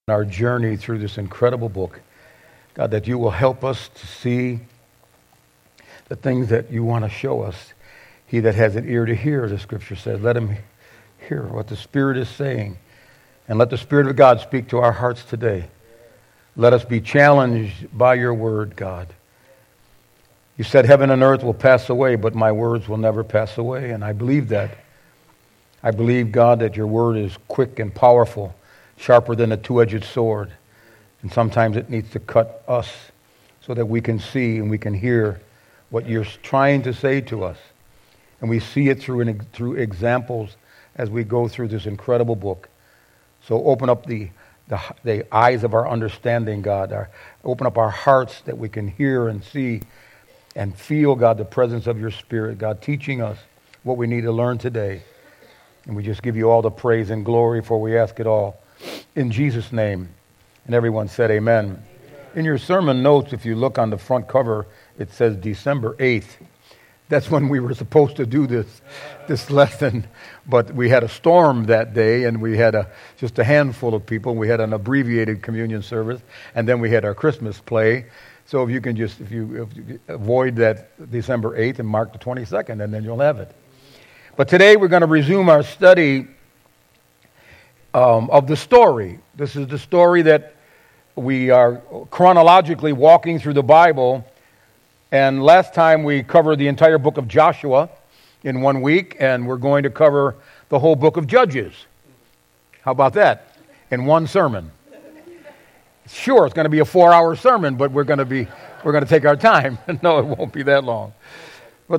our journey through this incredible book. God, that you will help us to see the things that you want to show us. He that has an ear to hear, the scripture says, let him hear what the Spirit is saying. And let the Spirit of God speak to our hearts today. Let us be challenged by your word, God. You said heaven and earth will pass away, but my words will never pass away. And I believe that. I believe, God, that your word is quick and powerful, sharper than a two-edged sword. And sometimes it needs to cut us so that we can see and we can hear what you're trying to say to us. And we see it through examples as we go through this incredible book. So open up the eyes of our understanding, God. Open up our hearts that we can hear and see and feel, God, the presence of your Spirit, God, teaching us what we need to learn today. And we just give you all the praise and glory, for we ask it all in Jesus' name. And everyone said amen. Amen. In your sermon notes, if you look on the front cover, it says December 8th. That's when we were supposed to do this lesson. But we had a storm that day, and we had just a handful of people. We had an abbreviated communion service, and then we had our Christmas play. So if you avoid that December 8th and mark the 22nd, and then you'll have it. But today we're going to resume our study of the story. This is the story that we are chronologically walking through the Bible. And last time we covered the entire book of Joshua in 1 week, and we're going to cover the whole book of Judges. How about that? In one sermon. Sure, it's going to be a 4-hour sermon, but we're going to take our time. No, it won't be that long. But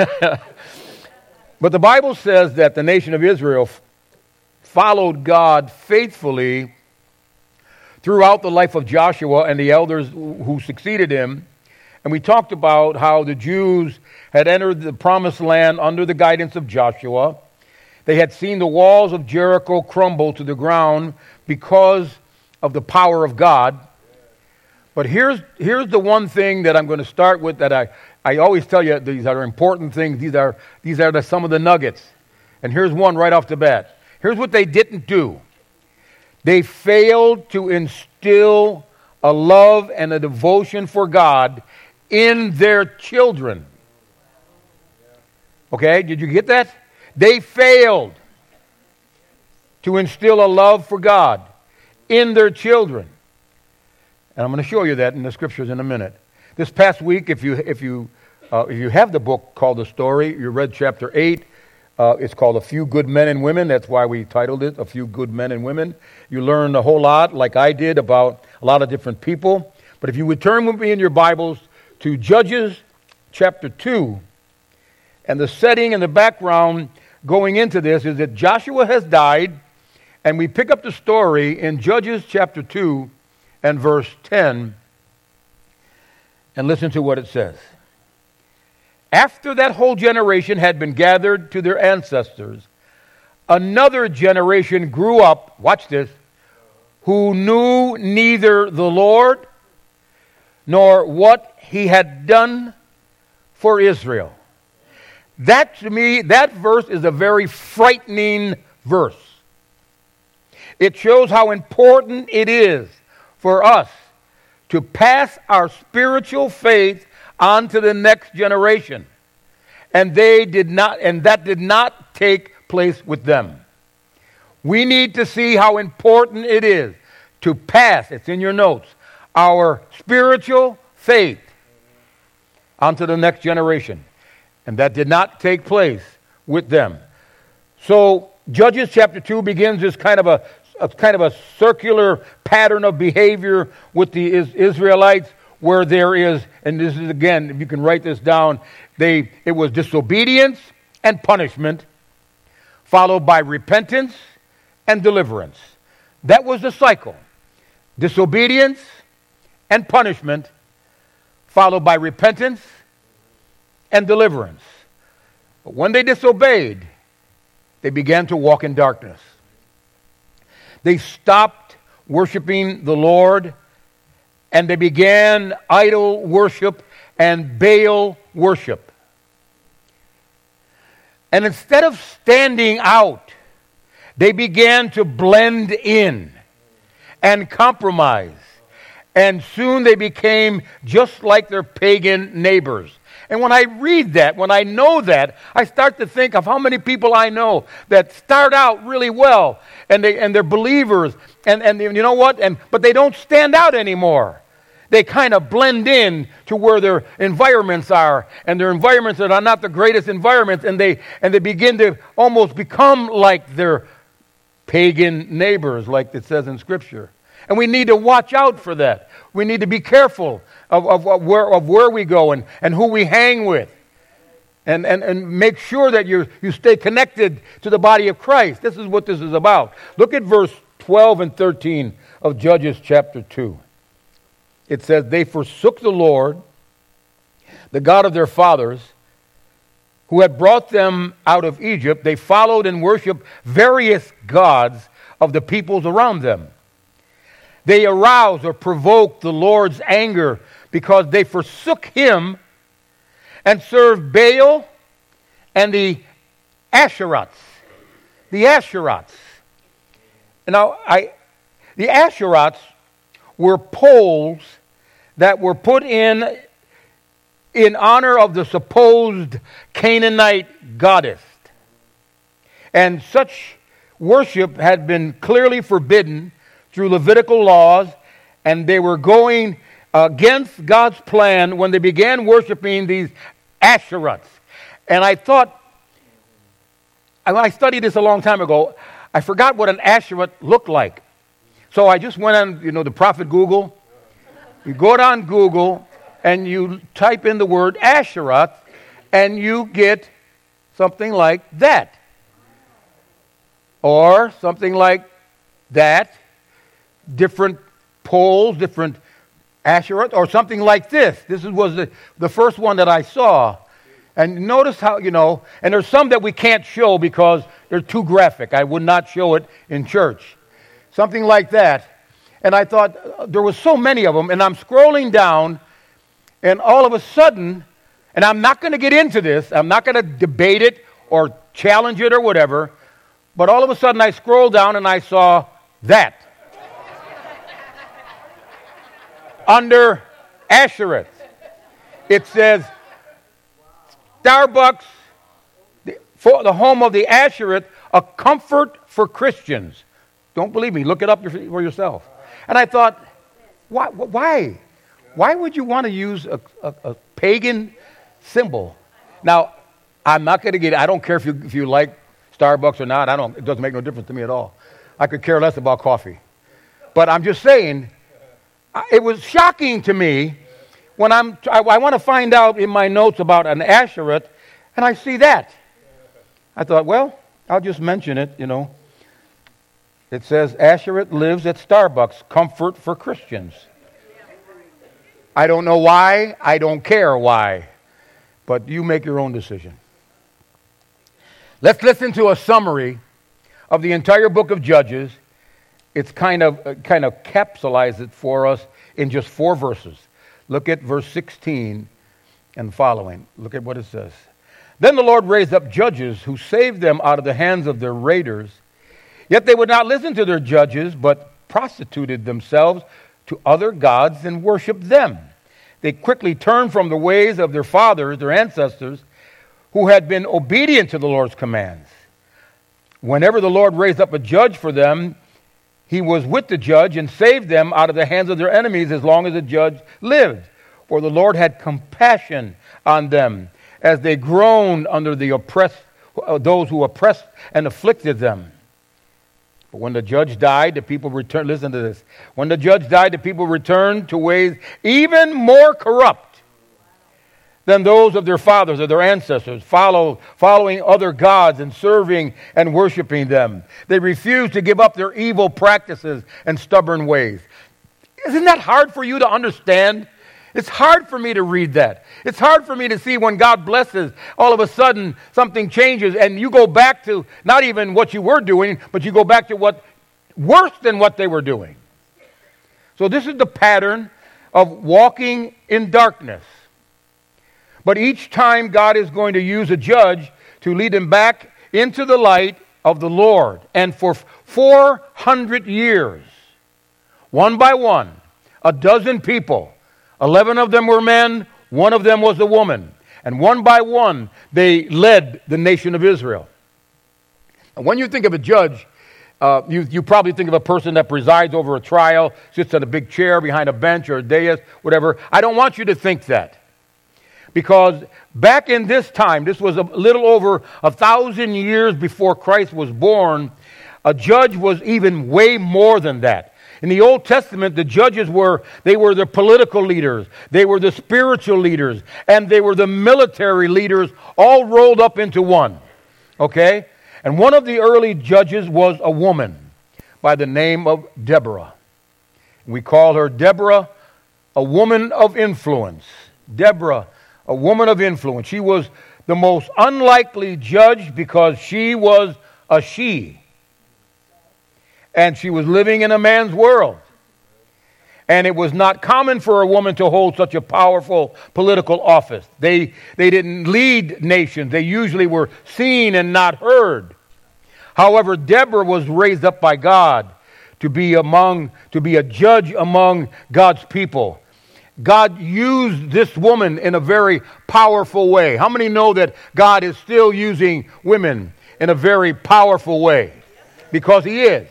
the Bible says that the nation of Israel followed God faithfully throughout the life of Joshua and the elders who succeeded him. And we talked about how the Jews had entered the promised land under the guidance of Joshua. They had seen the walls of Jericho crumble to the ground because of the power of God. But here's the one thing that I'm going to start with that I always tell you these are important things. These are some of the nuggets. And here's one right off the bat. Here's what they didn't do. They failed to instill a love and a devotion for God in their children. Okay, did you get that? They failed to instill a love for God in their children. And I'm going to show you that in the scriptures in a minute. This past week, if you have the book called The Story, you read chapter 8. It's called A Few Good Men and Women. That's why we titled it A Few Good Men and Women. You learned a whole lot, like I did, about a lot of different people. But if you would turn with me in your Bibles to Judges chapter 2, and the setting and the background going into this is that Joshua has died, and we pick up the story in Judges chapter 2 and verse 10, and listen to what it says. After that whole generation had been gathered to their ancestors, another generation grew up, watch this, who knew neither the Lord nor what he had done for Israel. That, to me, that verse is a very frightening verse. It shows how important it is for us to pass our spiritual faith on to the next generation. And that did not take place with them. We need to see how important it is to pass, it's in your notes, our spiritual faith onto the next generation. And that did not take place with them. So Judges chapter 2 begins this kind of a circular pattern of behavior with the Israelites, where there is, and this is again, if you can write this down, it was disobedience and punishment, followed by repentance and deliverance. That was the cycle. Disobedience and punishment, followed by repentance and deliverance. But when they disobeyed, they began to walk in darkness. They stopped worshiping the Lord, and they began idol worship and Baal worship. And instead of standing out, they began to blend in. and compromise. And soon they became just like their pagan neighbors. And when I read that, when I know that, I start to think of how many people I know that start out really well, and they're believers, and you know what? But they don't stand out anymore. They kind of blend in to where their environments are, and their environments that are not the greatest environments, and they begin to almost become like their pagan neighbors, like it says in Scripture. And we need to watch out for that. We need to be careful of where we go and who we hang with. And make sure that you stay connected to the body of Christ. This is what this is about. Look at verse 12 and 13 of Judges chapter 2. It says, they forsook the Lord, the God of their fathers, who had brought them out of Egypt. They followed and worshiped various gods of the peoples around them. They aroused or provoked the Lord's anger because they forsook him and served Baal and the Asherots. The Asherots. Now, the Asherots were poles that were put in honor of the supposed Canaanite goddess. And such worship had been clearly forbidden through Levitical laws, and they were going against God's plan when they began worshiping these Asherots. And I thought, I studied this a long time ago, I forgot what an Asherot looked like. So I just went on, the prophet Google. You go on Google and you type in the word Asheroth, and you get something like that. Or something like that. Different poles, different Asheroth, or something like this. This was the first one that I saw. And notice how, and there's some that we can't show because they're too graphic. I would not show it in church. Something like that. And I thought, there was so many of them, and I'm scrolling down, and all of a sudden, and I'm not going to get into this, I'm not going to debate it or challenge it or whatever, but all of a sudden I scrolled down and I saw that. Under Ashereth, it says, Starbucks, for the home of the Ashereth, a comfort for Christians. Don't believe me. Look it up for yourself. And I thought, why? Why would you want to use a pagan symbol? Now, I'm not going to get. I don't care if you like Starbucks or not. It doesn't make no difference to me at all. I could care less about coffee. But I'm just saying, it was shocking to me when I want to find out in my notes about an Ashereth, and I see that. I thought, well, I'll just mention it, It says, Ashereth lives at Starbucks, comfort for Christians. I don't know why. I don't care why. But you make your own decision. Let's listen to a summary of the entire book of Judges. It's kind of capsulized it for us in just 4 verses. Look at verse 16 and following. Look at what it says. Then the Lord raised up judges who saved them out of the hands of their raiders. Yet they would not listen to their judges, but prostituted themselves to other gods and worshipped them. They quickly turned from the ways of their fathers, their ancestors, who had been obedient to the Lord's commands. Whenever the Lord raised up a judge for them, he was with the judge and saved them out of the hands of their enemies as long as the judge lived. For the Lord had compassion on them as they groaned under those who oppressed and afflicted them. But when the judge died, the people returned. Listen to this. When the judge died, the people returned to ways even more corrupt than those of their fathers or their ancestors, following other gods and serving and worshiping them. They refused to give up their evil practices and stubborn ways. Isn't that hard for you to understand? It's hard for me to read that. It's hard for me to see when God blesses, all of a sudden something changes and you go back to not even what you were doing, but you go back to what worse than what they were doing. So this is the pattern of walking in darkness. But each time God is going to use a judge to lead him back into the light of the Lord. And for 400 years, one by one, a dozen people. 11 of them were men, one of them was a woman. And one by one, they led the nation of Israel. And when you think of a judge, you probably think of a person that presides over a trial, sits on a big chair behind a bench or a dais, whatever. I don't want you to think that. Because back in this time, this was a little over 1,000 years before Christ was born, a judge was even way more than that. In the Old Testament, the judges were the political leaders, they were the spiritual leaders, and they were the military leaders, all rolled up into one. Okay? And one of the early judges was a woman by the name of Deborah. We call her Deborah, a woman of influence. Deborah, a woman of influence. She was the most unlikely judge because she was a she. And she was living in a man's world. And it was not common for a woman to hold such a powerful political office. They didn't lead nations. They usually were seen and not heard. However, Deborah was raised up by God to be a judge among God's people. God used this woman in a very powerful way. How many know that God is still using women in a very powerful way? Because He is.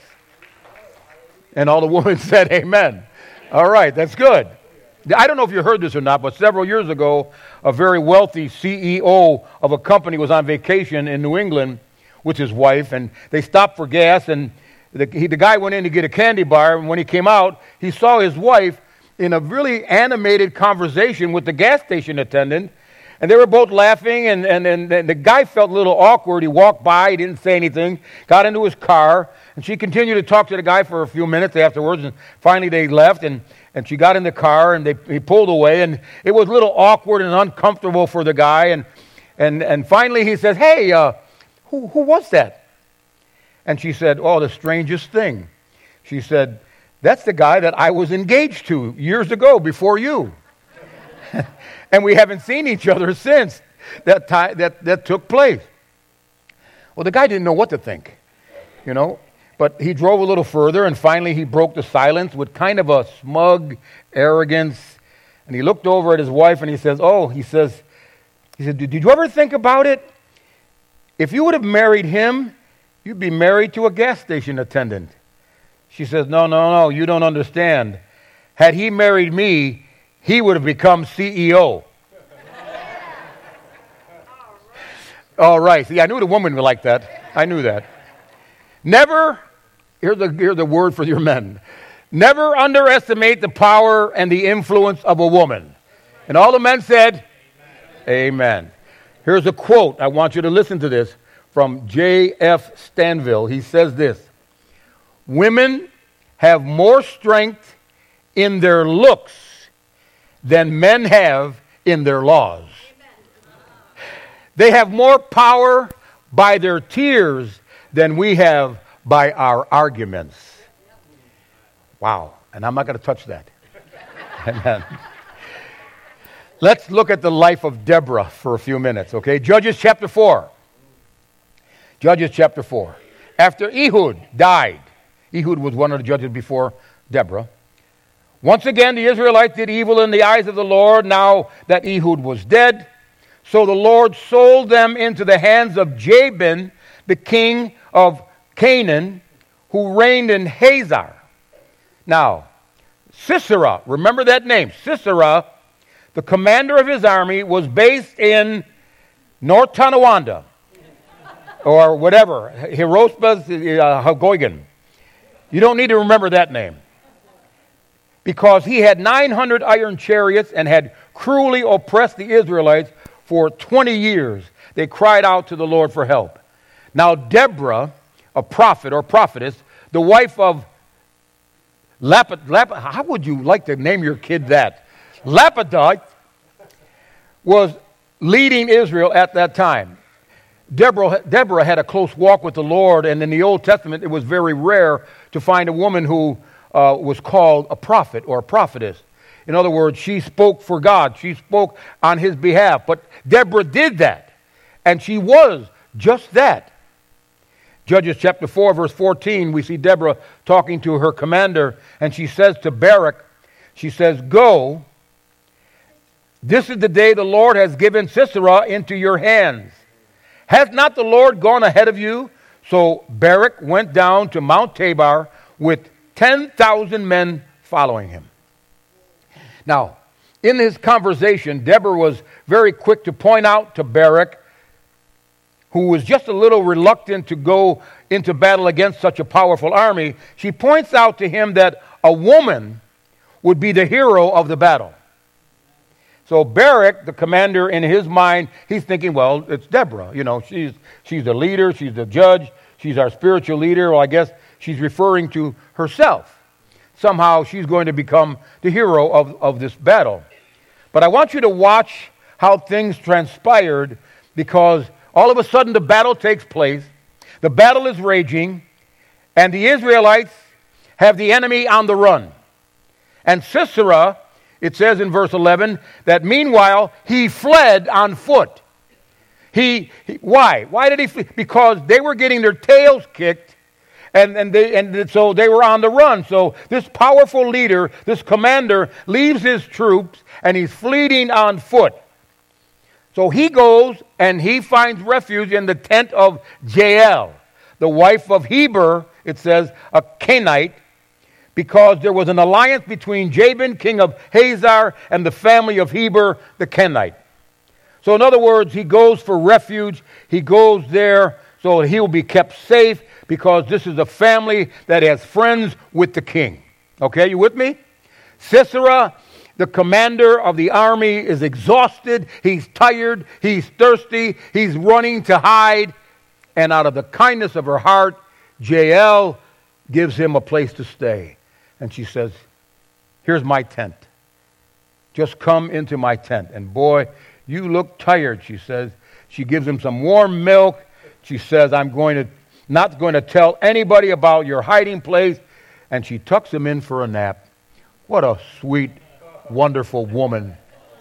And all the women said amen. All right, that's good. I don't know if you heard this or not, but several years ago, a very wealthy CEO of a company was on vacation in New England with his wife, and they stopped for gas, and the guy went in to get a candy bar, and when he came out, he saw his wife in a really animated conversation with the gas station attendant, and they were both laughing, and the guy felt a little awkward. He walked by, he didn't say anything, got into his car, and she continued to talk to the guy for a few minutes afterwards, and finally they left, and she got in the car, and he pulled away, and it was a little awkward and uncomfortable for the guy, and finally he says, "Hey, who was that?" And she said, "Oh, the strangest thing." She said, "That's the guy that I was engaged to years ago before you." And we haven't seen each other since that took place. Well, the guy didn't know what to think, But he drove a little further, and finally he broke the silence with kind of a smug arrogance. And he looked over at his wife, and he said, "Did you ever think about it? If you would have married him, you'd be married to a gas station attendant." She says, No, you don't understand. Had he married me, he would have become CEO. All right. See, I knew the woman would like that. I knew that. Never, here's the word for your men. Never underestimate the power and the influence of a woman. And all the men said, Amen. Here's a quote. I want you to listen to this from J.F. Stanville. He says this: "Women have more strength in their looks than men have in their laws. They have more power by their tears than we have by our arguments." Wow. And I'm not going to touch that. Amen. Let's look at the life of Deborah for a few minutes, okay? Judges chapter 4. Judges chapter 4. After Ehud died, Ehud was one of the judges before Deborah. Once again, the Israelites did evil in the eyes of the Lord now that Ehud was dead. So the Lord sold them into the hands of Jabin, the king of Canaan, who reigned in Hazor. Now, Sisera, remember that name, Sisera, the commander of his army, was based in North Tonawanda, or whatever, Hiroshima, Hagoigan. You don't need to remember that name. Because he had 900 iron chariots and had cruelly oppressed the Israelites for 20 years. They cried out to the Lord for help. Now Deborah, a prophet or prophetess, the wife of how would you like to name your kid that? Lapidoth, was leading Israel at that time. Deborah had a close walk with the Lord, and in the Old Testament it was very rare to find a woman who was called a prophet or a prophetess. In other words, she spoke for God. She spoke on His behalf. But Deborah did that, and she was just that. Judges chapter 4, verse 14, we see Deborah talking to her commander, and she says to Barak, she says, "Go, this is the day the Lord has given Sisera into your hands. Has not the Lord gone ahead of you?" So Barak went down to Mount Tabor with 10,000 men following him. Now, in his conversation, Deborah was very quick to point out to Barak, who was just a little reluctant to go into battle against such a powerful army. She points out to him that a woman would be the hero of the battle. So Barak, the commander, in his mind, he's thinking, well, it's Deborah. You know, she's the leader, she's the judge, she's our spiritual leader. Well, I guess she's referring to herself. Somehow she's going to become the hero of this battle. But I want you to watch how things transpired, because all of a sudden the battle takes place. The battle is raging, and the Israelites have the enemy on the run. And Sisera, it says in verse 11, that meanwhile he fled on foot. Why? Why did he flee? Because they were getting their tails kicked, and so they were on the run. So this powerful leader, this commander, leaves his troops, and he's fleeing on foot. So he goes and he finds refuge in the tent of Jael, the wife of Heber, it says, a Kenite, because there was an alliance between Jabin, king of Hazar, and the family of Heber, the Kenite. So in other words, he goes for refuge. He goes there so he will be kept safe, because this is a family that has friends with the king. Okay, you with me? Sisera, the commander of the army, is exhausted. He's tired. He's thirsty. He's running to hide. And out of the kindness of her heart, Jael gives him a place to stay. And she says, "Here's my tent. Just come into my tent." And boy, you look tired, she says. She gives him some warm milk. She says, "I'm not going to tell anybody about your hiding place." And she tucks him in for a nap. What a sweet, wonderful woman.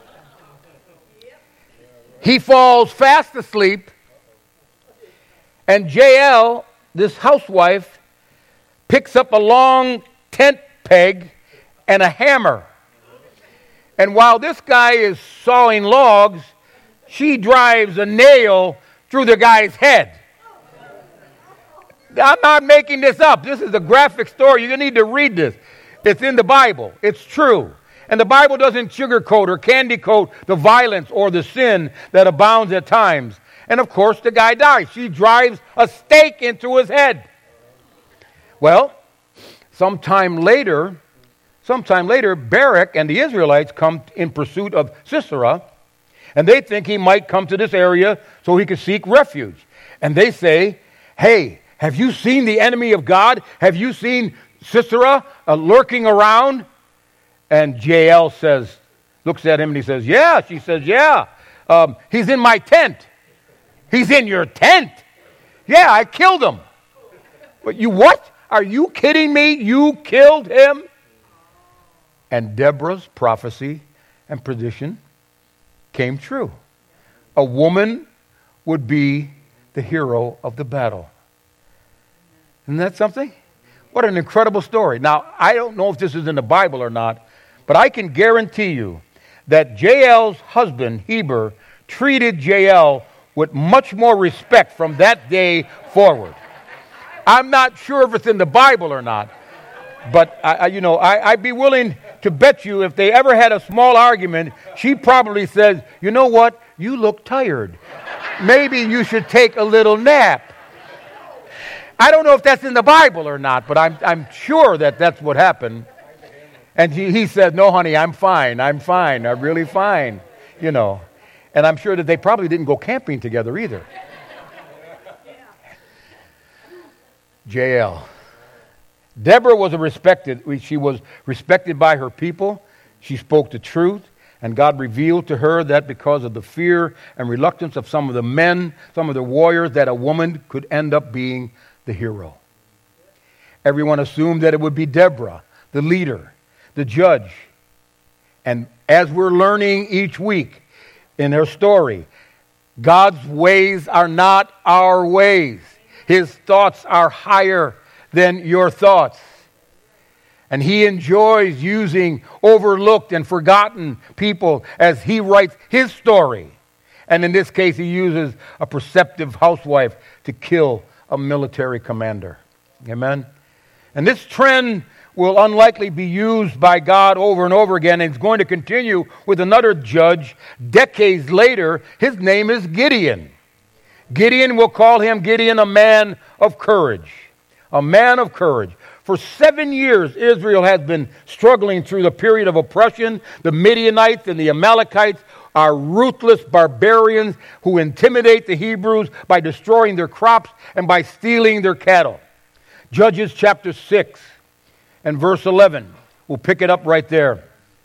He falls fast asleep, and Jael, this housewife, picks up a long tent peg and a hammer. And while this guy is sawing logs, she drives a nail through the guy's head. I'm not making this up. This is a graphic story. You need to read this. It's in the Bible. It's true. And the Bible doesn't sugarcoat or candy coat the violence or the sin that abounds at times. And of course, the guy dies. She drives a stake into his head. Well, sometime later, Barak and the Israelites come in pursuit of Sisera, and they think he might come to this area so he could seek refuge. And they say, "Hey, have you seen the enemy of God? Have you seen Sisera lurking around?" And Jael looks at him and he says, "Yeah." She says, "Yeah, he's in my tent." "He's in your tent?" "Yeah, I killed him." "But you what? Are you kidding me? You killed him?" And Deborah's prophecy and prediction came true. A woman would be the hero of the battle. Isn't that something? What an incredible story. Now, I don't know if this is in the Bible or not, but I can guarantee you that Jael's husband, Heber, treated Jael with much more respect from that day forward. I'm not sure if it's in the Bible or not, but I'd be willing to bet you if they ever had a small argument, she probably says, "You know what? You look tired. Maybe you should take a little nap." I don't know if that's in the Bible or not, but I'm sure that that's what happened. And he said, "No, honey, I'm fine. I'm really fine." You know. And I'm sure that they probably didn't go camping together either. Jael. Deborah was she was respected by her people. She spoke the truth, and God revealed to her that because of the fear and reluctance of some of the men, some of the warriors, that a woman could end up being the hero. Everyone assumed that it would be Deborah, the leader, the judge. And as we're learning each week in her story, God's ways are not our ways. His thoughts are higher than your thoughts. And He enjoys using overlooked and forgotten people as He writes His story. And in this case, He uses a perceptive housewife to kill a military commander. Amen? And this trend will unlikely be used by God over and over again. And it's going to continue with another judge decades later. His name is Gideon. Gideon, will call him Gideon, a man of courage. A man of courage. For 7 years, Israel has been struggling through the period of oppression. The Midianites and the Amalekites are ruthless barbarians who intimidate the Hebrews by destroying their crops and by stealing their cattle. Judges chapter 6 and verse 11. We'll pick it up right there.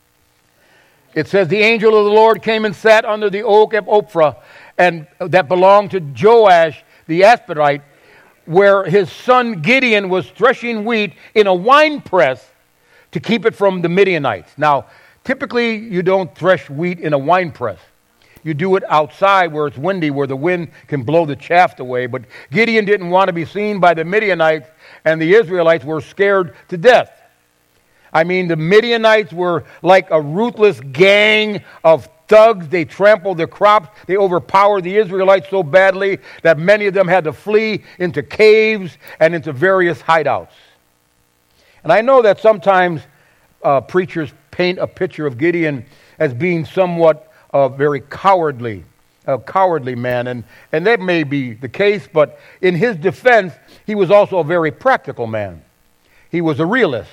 It says, the angel of the Lord came and sat under the oak of Ophrah, and that belonged to Joash the Aspirite, where his son Gideon was threshing wheat in a winepress to keep it from the Midianites. Now, typically you don't thresh wheat in a winepress. You do it outside where it's windy, where the wind can blow the chaff away. But Gideon didn't want to be seen by the Midianites, and the Israelites were scared to death. I mean, the Midianites were like a ruthless gang of thugs. They trampled the crops. They overpowered the Israelites so badly that many of them had to flee into caves and into various hideouts. And I know that sometimes preachers paint a picture of Gideon as being somewhat very cowardly, a cowardly man. And that may be the case, but in his defense, he was also a very practical man. He was a realist.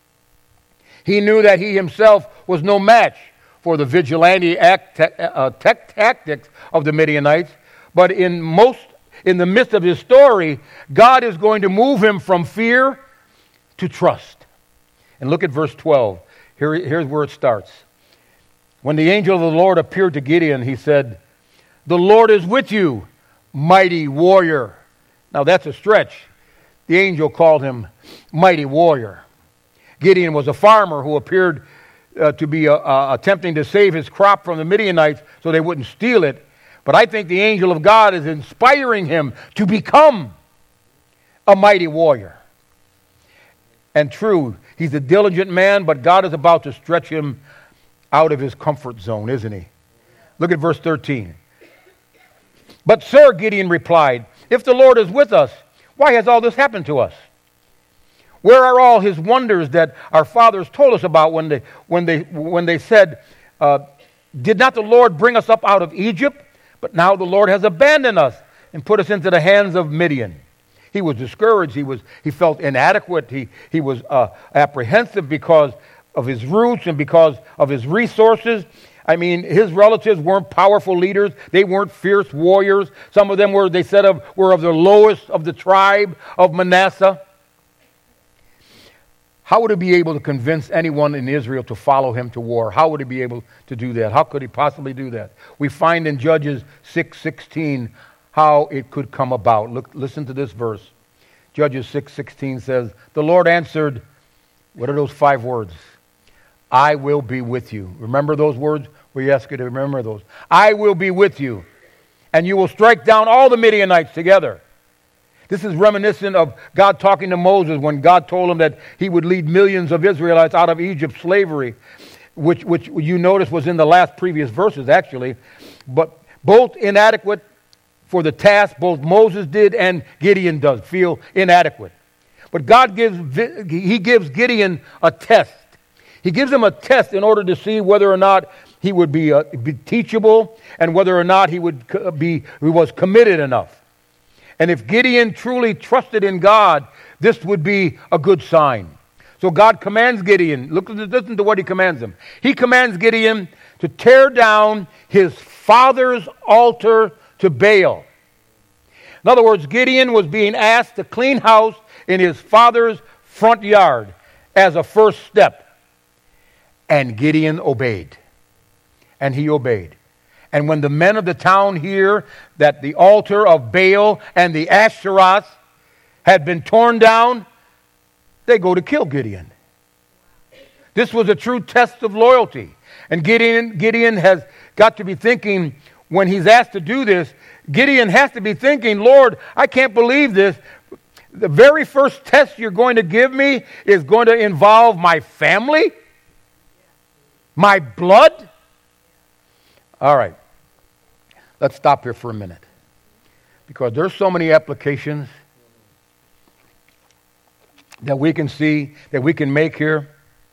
He knew that he himself was no match for the vigilante tactics of the Midianites, but in the midst of his story, God is going to move him from fear to trust. And look at verse 12. Here's where it starts. When the angel of the Lord appeared to Gideon, he said, "The Lord is with you, mighty warrior." Now that's a stretch. The angel called him mighty warrior. Gideon was a farmer who appeared to be attempting to save his crop from the Midianites so they wouldn't steal it. But I think the angel of God is inspiring him to become a mighty warrior. And true, he's a diligent man, but God is about to stretch him out of his comfort zone, isn't he? Look at verse 13. "But sir," Gideon replied, "if the Lord is with us, why has all this happened to us? Where are all his wonders that our fathers told us about when they said, did not the Lord bring us up out of Egypt? But now the Lord has abandoned us and put us into the hands of Midian." He was discouraged. He felt inadequate. He was apprehensive because of his roots and because of his resources. I mean, his relatives weren't powerful leaders. They weren't fierce warriors. Some of them were of the lowest of the tribe of Manasseh. How would he be able to convince anyone in Israel to follow him to war? How would he be able to do that? How could he possibly do that? We find in Judges 6:16 how it could come about. Listen to this verse. Judges 6:16 says, "The Lord answered," what are those 5 words? "I will be with you." Remember those words? We ask you to remember those. "I will be with you, and you will strike down all the Midianites together." This is reminiscent of God talking to Moses when God told him that he would lead millions of Israelites out of Egypt's slavery, which you notice was in the last previous verses, actually. But both inadequate for the task, both Moses did and Gideon does feel inadequate. But God gives Gideon a test. He gives him a test in order to see whether or not he would be teachable and whether or not he was committed enough. And if Gideon truly trusted in God, this would be a good sign. So God commands Gideon, listen to what he commands him. He commands Gideon to tear down his father's altar to Baal. In other words, Gideon was being asked to clean house in his father's front yard as a first step. And Gideon obeyed. And he obeyed. And when the men of the town hear that the altar of Baal and the Asherahs had been torn down, they go to kill Gideon. This was a true test of loyalty. And Gideon has got to be thinking, when he's asked to do this, Gideon has to be thinking, Lord, I can't believe this. The very first test you're going to give me is going to involve my family? My blood? All right. Let's stop here for a minute. Because there's so many applications that we can see, that we can make here.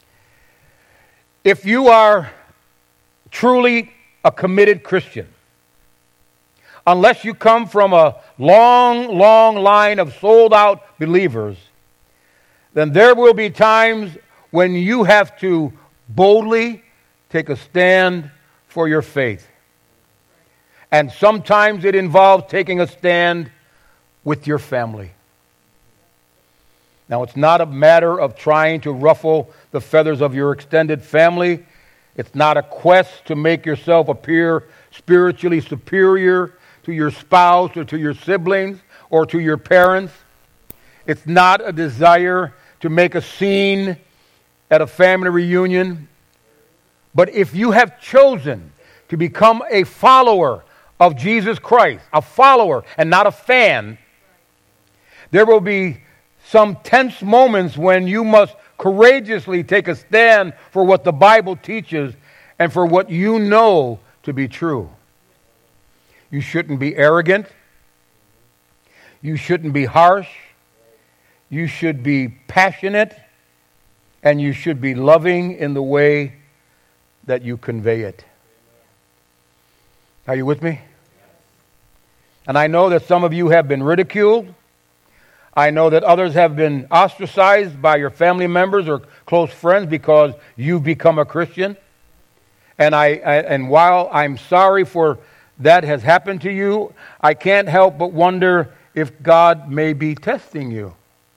If you are truly a committed Christian, unless you come from a long, long line of sold-out believers, then there will be times when you have to boldly take a stand for your faith. And sometimes it involves taking a stand with your family. Now, it's not a matter of trying to ruffle the feathers of your extended family. It's not a quest to make yourself appear spiritually superior to your spouse or to your siblings or to your parents. It's not a desire to make a scene at a family reunion. But if you have chosen to become a follower of Jesus Christ, a follower and not a fan, there will be some tense moments when you must courageously take a stand for what the Bible teaches and for what you know to be true. You shouldn't be arrogant. You shouldn't be harsh. You should be passionate. And you should be loving in the way that you convey it. Are you with me? And I know that some of you have been ridiculed. I know that others have been ostracized by your family members or close friends because you've become a Christian. And while I'm sorry for that has happened to you, I can't help but wonder if God may be testing you.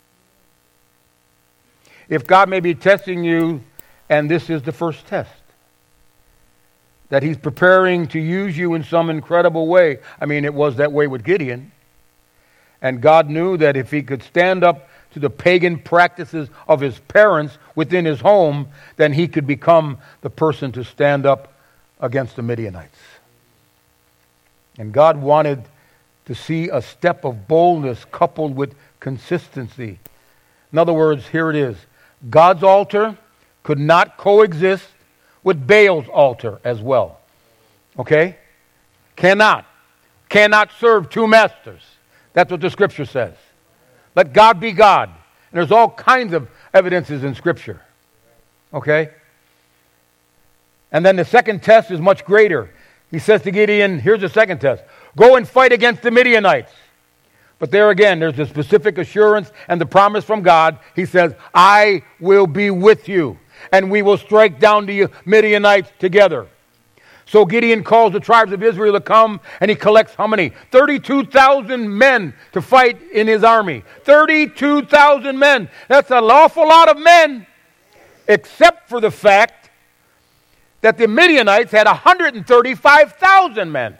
If God may be testing you, and this is the first test, that He's preparing to use you in some incredible way. I mean, it was that way with Gideon. And God knew that if he could stand up to the pagan practices of his parents within his home, then he could become the person to stand up against the Midianites. And God wanted to see a step of boldness coupled with consistency. In other words, here it is. God's altar could not coexist with Baal's altar as well. Okay? Cannot serve two masters. That's what the Scripture says. Let God be God. And there's all kinds of evidences in Scripture. Okay? And then the second test is much greater. He says to Gideon, here's the second test. Go and fight against the Midianites. But there again, there's the specific assurance and the promise from God. He says, I will be with you, and we will strike down the Midianites together. So Gideon calls the tribes of Israel to come, and he collects how many? 32,000 men to fight in his army. 32,000 men. That's an awful lot of men, except for the fact that the Midianites had 135,000 men.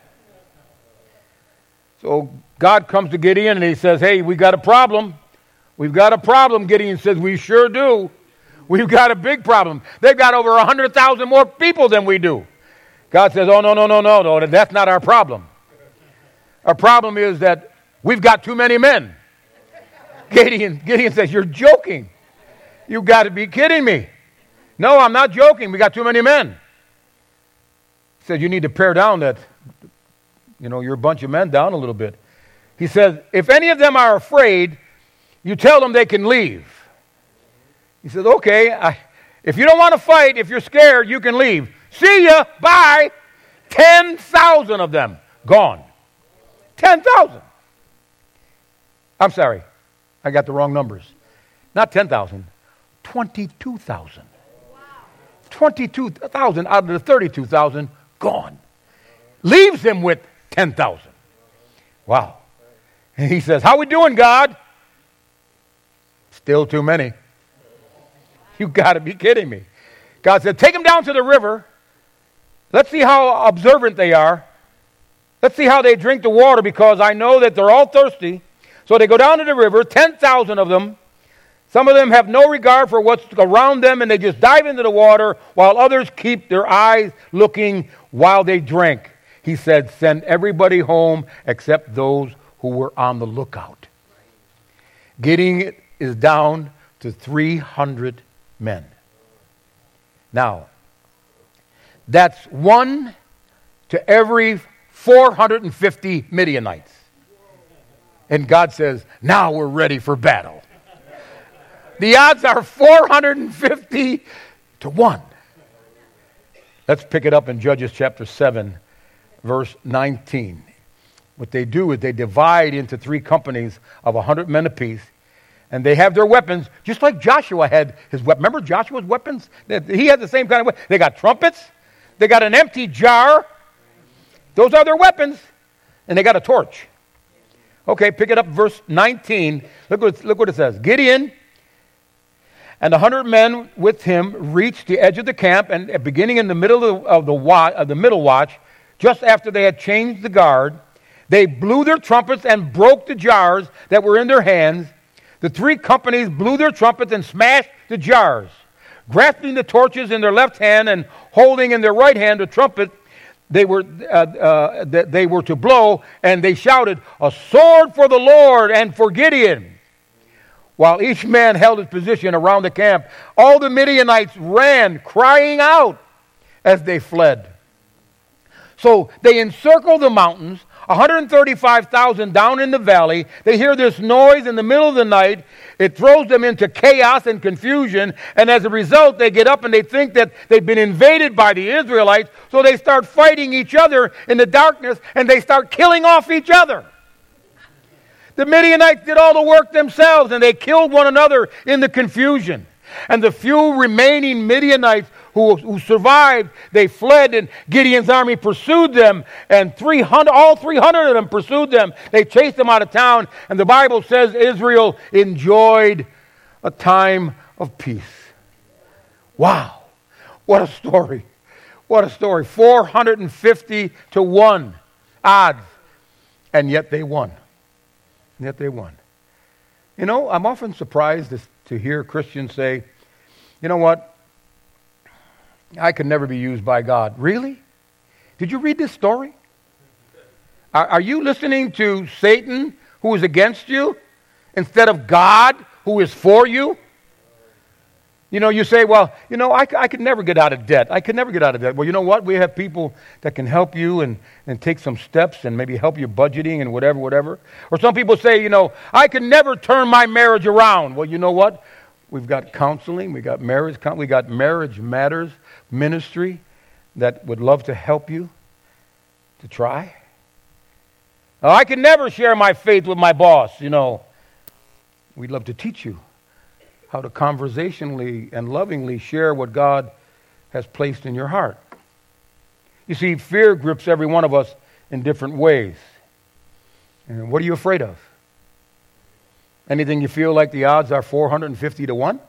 So God comes to Gideon, and he says, hey, we got a problem. We've got a problem. Gideon says, we sure do. We've got a big problem. They've got over 100,000 more people than we do. God says, oh, no, that's not our problem. Our problem is that we've got too many men. Gideon says, you're joking. You've got to be kidding me. No, I'm not joking. We got too many men. He says, you need to pare down that, your bunch of men down a little bit. He says, if any of them are afraid, you tell them they can leave. He says, okay, if you don't want to fight, if you're scared, you can leave. See ya, bye. 10,000 of them gone. 10,000. I'm sorry, I got the wrong numbers. Not 10,000, 22,000. 22,000 out of the 32,000 gone. Leaves him with 10,000. Wow. And he says, how we doing, God? Still too many. You got to be kidding me. God said, take them down to the river. Let's see how observant they are. Let's see how they drink the water, because I know that they're all thirsty. So they go down to the river, 10,000 of them. Some of them have no regard for what's around them, and they just dive into the water, while others keep their eyes looking while they drink. he said, send everybody home except those who were on the lookout. Gideon is down to 300 men. Now, that's 1 to every 450 Midianites. And God says, now we're ready for battle. The odds are 450 to 1. Let's pick it up in Judges chapter 7, verse 19. What they do is they divide into 3 companies of 100 men apiece, and they have their weapons, just like Joshua had his weapons. Remember Joshua's weapons? He had the same kind of weapons. They got trumpets. They got an empty jar. Those are their weapons. And they got a torch. Okay, pick it up, verse 19. Look what it says. Gideon and 100 men with him reached the edge of the camp, and beginning in the middle of the middle watch, just after they had changed the guard, they blew their trumpets and broke the jars that were in their hands. The 3 companies blew their trumpets and smashed the jars. Grasping the torches in their left hand and holding in their right hand the trumpet, they were to blow, and they shouted, "A sword for the Lord and for Gideon." While each man held his position around the camp, all the Midianites ran, crying out as they fled. So they encircled the mountains, 135,000 down in the valley. They hear this noise in the middle of the night. It throws them into chaos and confusion, and as a result, they get up and they think that they've been invaded by the Israelites, so they start fighting each other in the darkness, and they start killing off each other. The Midianites did all the work themselves, and they killed one another in the confusion. And the few remaining Midianites who survived, they fled, and Gideon's army pursued them, and all 300 of them pursued them. They chased them out of town, and the Bible says Israel enjoyed a time of peace. Wow, what a story. What a story. 450 to 1 odds, and yet they won. Yet they won. You know, I'm often surprised to hear Christians say, you know what? I could never be used by God. Really? Did you read this story? Are you listening to Satan, who is against you, instead of God, who is for you? You know, you say, well, you know, I could never get out of debt. I could never get out of debt. Well, you know what? We have people that can help you and take some steps and maybe help your budgeting and whatever. Or some people say, you know, I can never turn my marriage around. Well, you know what? We've got counseling. We got marriage matters ministry that would love to help you to try. Now, I can never share my faith with my boss. You know, we'd love to teach you how to conversationally and lovingly share what God has placed in your heart. You see, fear grips every one of us in different ways. And what are you afraid of? Anything you feel like the odds are 450 to 1?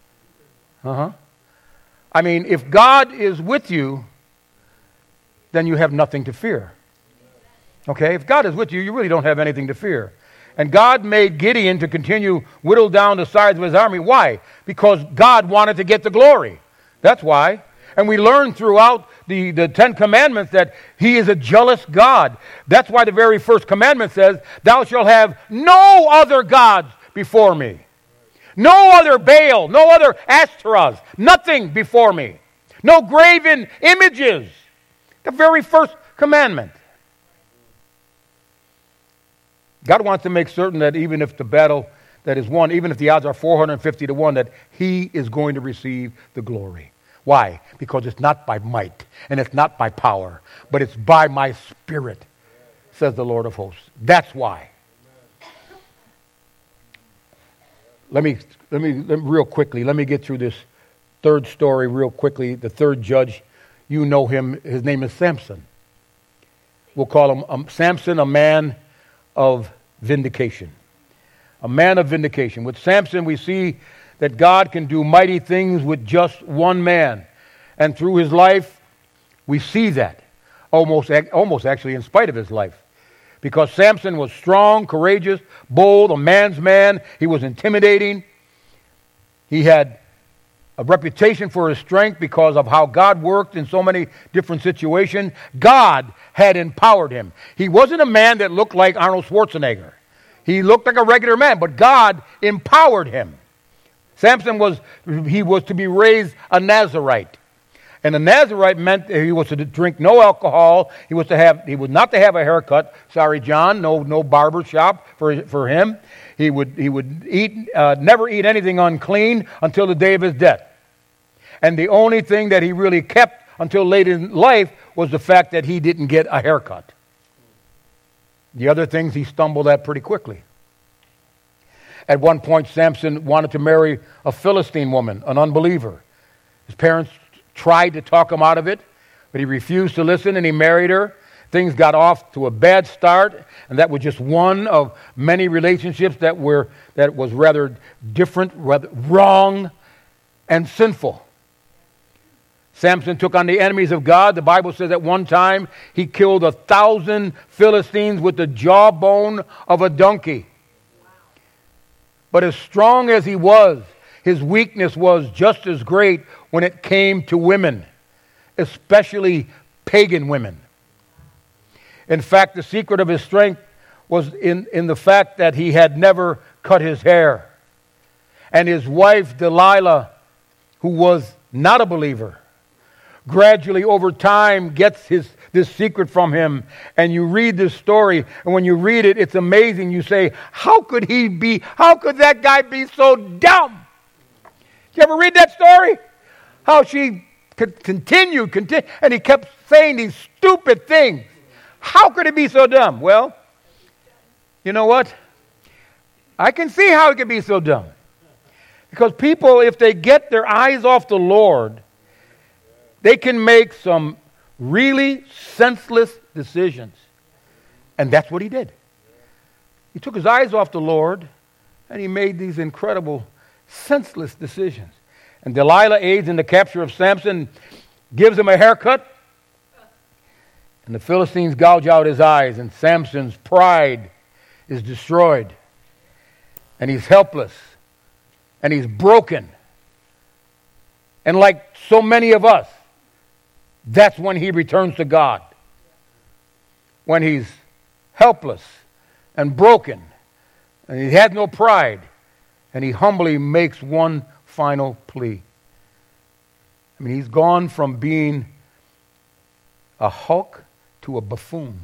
I mean, if God is with you, then you have nothing to fear. Okay? If God is with you, you really don't have anything to fear. And God made Gideon to continue whittle down the size of his army. Why? Because God wanted to get the glory. That's why. And we learn throughout the 10 commandments that he is a jealous God. That's why the very first commandment says, thou shalt have no other gods before me. No other Baal, no other Ashtoreth, nothing before me. No graven images. The very first commandment. God wants to make certain that even if the battle that is won, even if the odds are 450 to 1, that he is going to receive the glory. Why? Because it's not by might and it's not by power, but it's by my Spirit, says the Lord of hosts. That's why. Let me real quickly, let me get through this third story real quickly. The third judge, you know him. His name is Samson. We'll call him Samson, a man of vindication. A man of vindication. With Samson, we see that God can do mighty things with just one man. And through his life, we see that. Almost actually in spite of his life. Because Samson was strong, courageous, bold, a man's man. He was intimidating. He had a reputation for his strength because of how God worked in so many different situations. God had empowered him. He wasn't a man that looked like Arnold Schwarzenegger. He looked like a regular man, but God empowered him. Samson was to be raised a Nazirite. And a Nazirite meant he was to drink no alcohol. He was not to have a haircut. Sorry, John, no barber shop for him. He would never eat anything unclean until the day of his death. And the only thing that he really kept until late in life was the fact that he didn't get a haircut. The other things he stumbled at pretty quickly. At one point, Samson wanted to marry a Philistine woman, an unbeliever. His parents tried to talk him out of it, but he refused to listen, and he married her. Things got off to a bad start, and that was just one of many relationships that was rather different, rather wrong, and sinful. Samson took on the enemies of God. The Bible says at one time he killed 1,000 Philistines with the jawbone of a donkey. But as strong as he was, his weakness was just as great when it came to women, especially pagan women. In fact, the secret of his strength was in the fact that he had never cut his hair. And his wife, Delilah, who was not a believer, gradually over time gets this secret from him. And you read this story, and when you read it, it's amazing. You say, how could that guy be so dumb? You ever read that story? How she could continue, and he kept saying these stupid things. How could he be so dumb? Well, you know what? I can see how he could be so dumb. Because people, if they get their eyes off the Lord, they can make some really senseless decisions. And that's what he did. He took his eyes off the Lord, and he made these incredible, senseless decisions. And Delilah aids in the capture of Samson, gives him a haircut, and the Philistines gouge out his eyes, and Samson's pride is destroyed. And he's helpless, and he's broken. And like so many of us, that's when he returns to God. When he's helpless and broken, and he has no pride, and he humbly makes one final plea. I mean, he's gone from being a Hulk to a buffoon.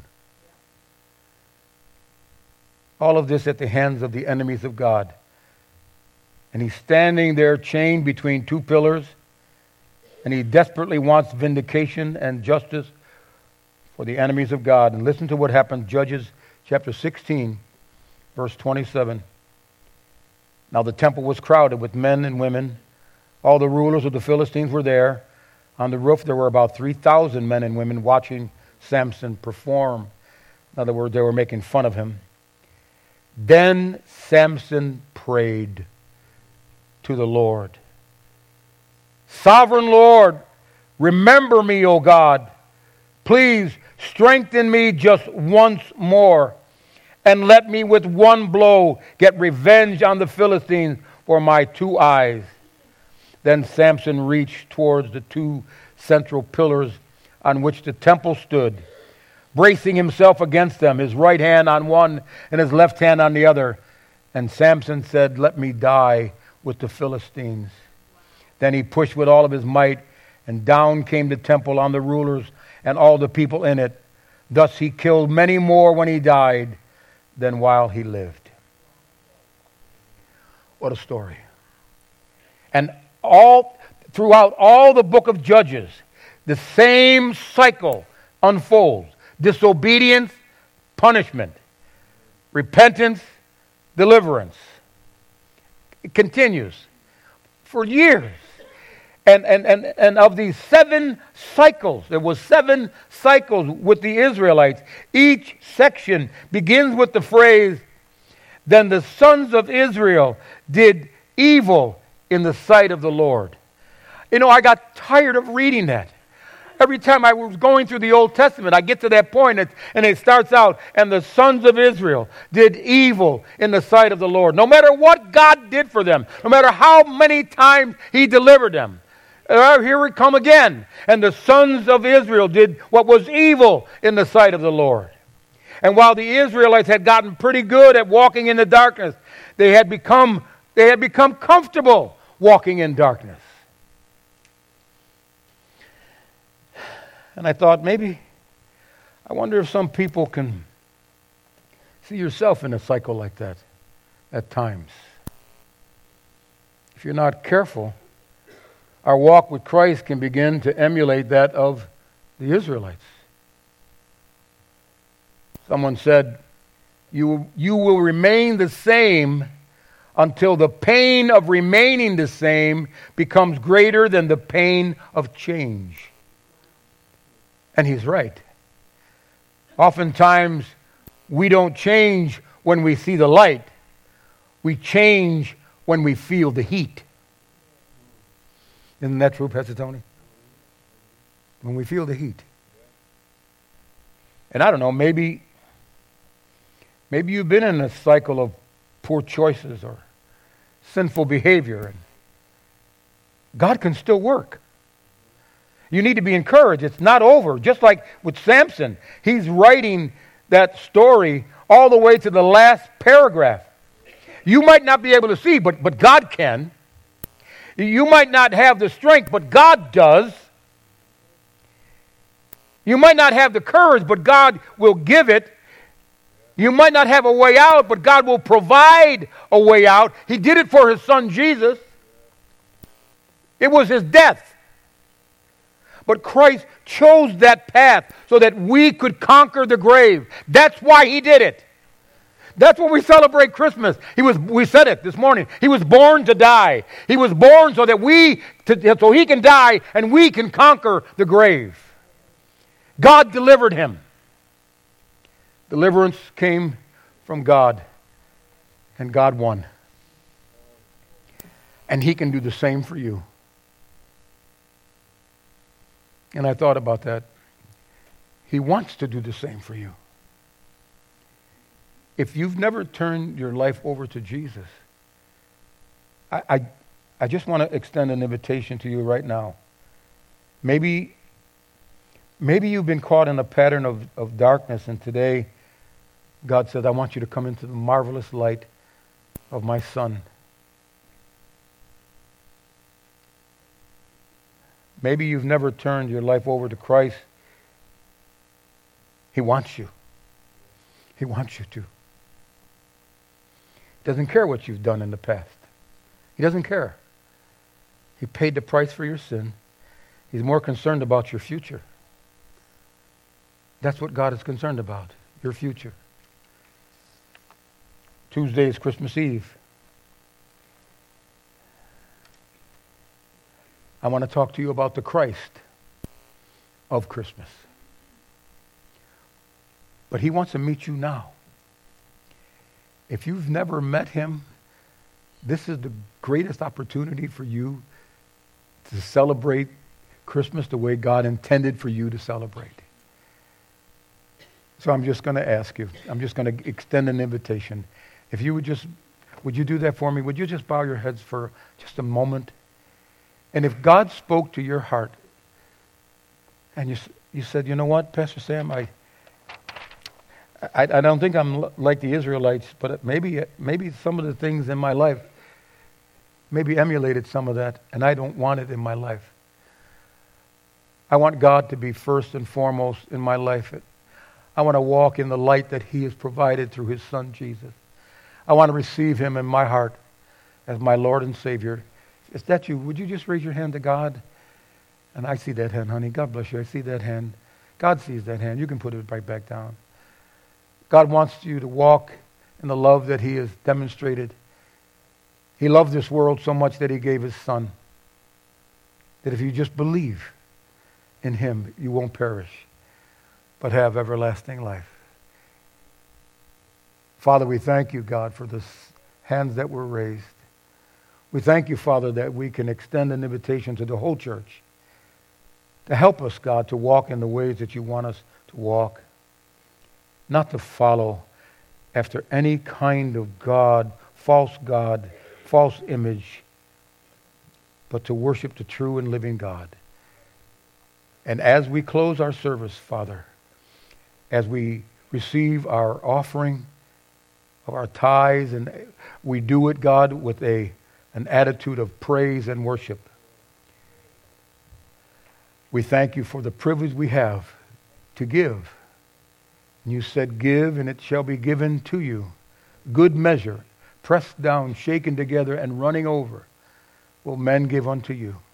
All of this at the hands of the enemies of God. And he's standing there chained between two pillars, and he desperately wants vindication and justice for the enemies of God. And listen to what happened, Judges chapter 16, verse 27. Now the temple was crowded with men and women. All the rulers of the Philistines were there. On the roof there were about 3,000 men and women watching Samson perform. In other words, they were making fun of him. Then Samson prayed to the Lord. Sovereign Lord, remember me, O God. Please strengthen me just once more, and let me with one blow get revenge on the Philistines for my 2 eyes. Then Samson reached towards the 2 central pillars on which the temple stood, bracing himself against them, his right hand on one and his left hand on the other. And Samson said, let me die with the Philistines. Then he pushed with all of his might, and down came the temple on the rulers and all the people in it. Thus he killed many more when he died than while he lived. What a story. And throughout all the book of Judges, the same cycle unfolds. Disobedience, punishment. Repentance, deliverance. It continues for years. And of these 7 cycles, there was 7 cycles with the Israelites. Each section begins with the phrase, then the sons of Israel did evil in the sight of the Lord. You know, I got tired of reading that. Every time I was going through the Old Testament, I get to that point, and it starts out, and the sons of Israel did evil in the sight of the Lord. No matter what God did for them, no matter how many times He delivered them, here we come again. And the sons of Israel did what was evil in the sight of the Lord. And while the Israelites had gotten pretty good at walking in the darkness, they had become comfortable walking in darkness. And I thought, I wonder if some people can see yourself in a cycle like that at times. If you're not careful, our walk with Christ can begin to emulate that of the Israelites. Someone said, you will remain the same until the pain of remaining the same becomes greater than the pain of change. And he's right. Oftentimes, we don't change when we see the light. We change when we feel the heat. Isn't that true, Pastor Tony? When we feel the heat. And I don't know, maybe you've been in a cycle of poor choices or sinful behavior. And God can still work. You need to be encouraged. It's not over. Just like with Samson, he's writing that story all the way to the last paragraph. You might not be able to see, but God can. You might not have the strength, but God does. You might not have the courage, but God will give it. You might not have a way out, but God will provide a way out. He did it for His Son Jesus. It was His death. But Christ chose that path so that we could conquer the grave. That's why He did it. That's what we celebrate Christmas. We said it this morning. He was born to die. He was born so that so He can die and we can conquer the grave. God delivered Him. Deliverance came from God, and God won. And He can do the same for you. And I thought about that. He wants to do the same for you. If you've never turned your life over to Jesus, I just want to extend an invitation to you right now. Maybe you've been caught in a pattern of darkness, and today God says, I want you to come into the marvelous light of my Son. Maybe you've never turned your life over to Christ. He wants you. He wants you to. He doesn't care what you've done in the past. He doesn't care. He paid the price for your sin. He's more concerned about your future. That's what God is concerned about, your future. Tuesday is Christmas Eve. I want to talk to you about the Christ of Christmas. But He wants to meet you now. If you've never met Him, this is the greatest opportunity for you to celebrate Christmas the way God intended for you to celebrate. So I'm just going to ask you, I'm just going to extend an invitation. If you would you do that for me? Would you just bow your heads for just a moment? And if God spoke to your heart, and you said, you know what, Pastor Sam, I don't think I'm like the Israelites, but maybe some of the things in my life maybe emulated some of that, and I don't want it in my life. I want God to be first and foremost in my life. I want to walk in the light that He has provided through His Son, Jesus. I want to receive Him in my heart as my Lord and Savior. Is that you? Would you just raise your hand to God? And I see that hand, honey. God bless you. I see that hand. God sees that hand. You can put it right back down. God wants you to walk in the love that He has demonstrated. He loved this world so much that He gave His Son. That if you just believe in Him, you won't perish, but have everlasting life. Father, we thank you, God, for the hands that were raised. We thank you, Father, that we can extend an invitation to the whole church to help us, God, to walk in the ways that you want us to walk, not to follow after any kind of God, false image, but to worship the true and living God. And as we close our service, Father, as we receive our offering of our tithes, and we do it, God, with an attitude of praise and worship, we thank you for the privilege we have to give. And you said, give, and it shall be given to you. Good measure, pressed down, shaken together, and running over, will men give unto you.